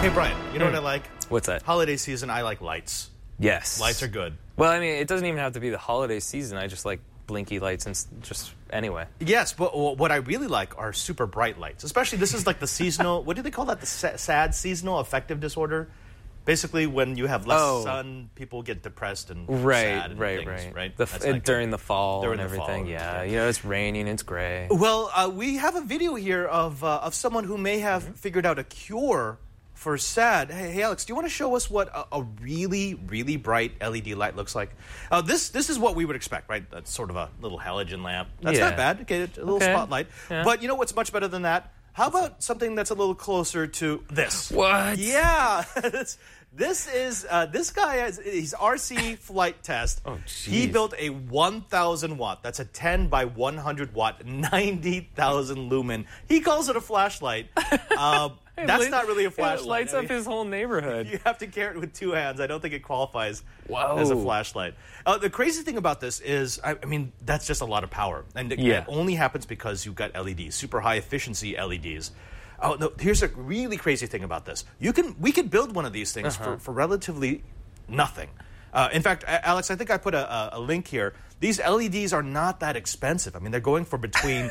Hey, Brian, you know what I like? What's that? Holiday season, I like lights. Yes. Lights are good. Well, I mean, it doesn't even have to be the holiday season. I just like blinky lights and just anyway. Yes, but what I really like are super bright lights. Especially, this is like the seasonal, what do they call that? The SAD, seasonal affective disorder? Basically, when you have less sun, people get depressed and sad and things, right? During the fall During and the fall, everything, yeah. yeah. You know, it's raining, it's gray. Well, we have a video here of someone who may have figured out a cure for SAD. Hey, Alex, do you want to show us what a really, really bright LED light looks like? This is what we would expect, right? That's sort of a little halogen lamp. That's not bad. Okay, a little spotlight. Yeah. But you know what's much better than that? How about something that's a little closer to this? What? Yeah. This guy, he's RC Flight Test. Oh, jeez. He built a 1,000 watt. That's a 10 by 100 watt, 90,000 lumen. He calls it a flashlight. That's not really a flashlight. It lights up his whole neighborhood. You have to carry it with two hands. I don't think it qualifies as a flashlight. The crazy thing about this is, I mean, that's just a lot of power. And it only happens because you've got LEDs, super high efficiency LEDs. Oh, no, here's a really crazy thing about this. We could build one of these things for relatively nothing. In fact, Alex, I think I put a link here. These LEDs are not that expensive. I mean, they're going for between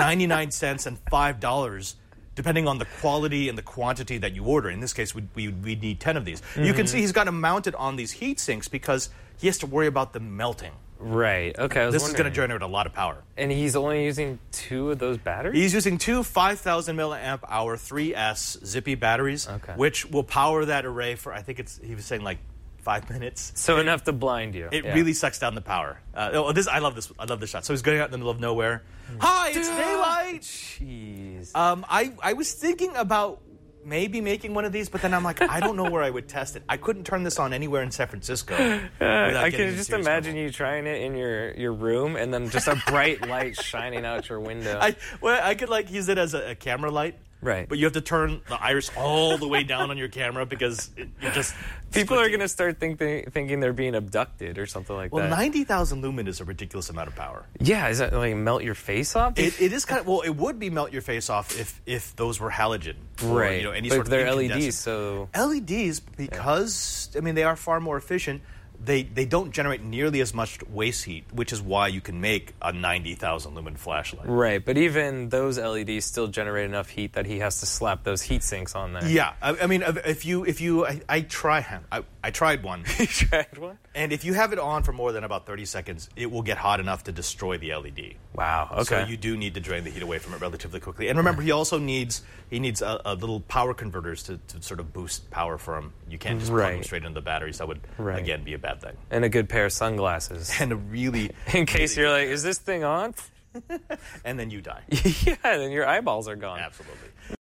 99 cents and $5, depending on the quality and the quantity that you order. In this case, we need 10 of these. You can see he's got them mounted on these heat sinks because he has to worry about them melting. Right. Okay. This is going to generate a lot of power. And he's only using 2 of those batteries? He's using 2 5,000 milliamp hour 3S Zippy batteries, which will power that array for, I think he was saying like 5 minutes. So enough to blind you. It really sucks down the power. I love this. I love this shot. So he's going out in the middle of nowhere. Hi, it's daylight. Jeez. I was thinking about maybe making one of these, but then I'm like, I don't know where I would test it. I couldn't turn this on anywhere in San Francisco. I can just imagine you trying it in your room and then just a bright light shining out your window. I could like use it as a camera light. Right. But you have to turn the iris all the way down on your camera because you're just... People are going to start thinking they're being abducted or something like that. Well, 90,000 lumen is a ridiculous amount of power. Yeah, is that like melt your face off? It is kind of... Well, it would be melt your face off if those were halogen. Or, right. You know, any but sort of they're incandescent. LEDs, so... LEDs, because, I mean, they are far more efficient. They don't generate nearly as much waste heat, which is why you can make a 90,000 lumen flashlight. Right, but even those LEDs still generate enough heat that he has to slap those heat sinks on there. Yeah, I mean, I tried one. You tried one? And if you have it on for more than about 30 seconds, it will get hot enough to destroy the LED. Wow, okay. So you do need to drain the heat away from it relatively quickly. And remember, he also needs a little power converters to sort of boost power for him. You can't just plug them straight into the batteries. That would, again, be a bad thing. And a good pair of sunglasses. And a really... In case you're like, is this thing on? And then you die. Yeah, then your eyeballs are gone. Absolutely.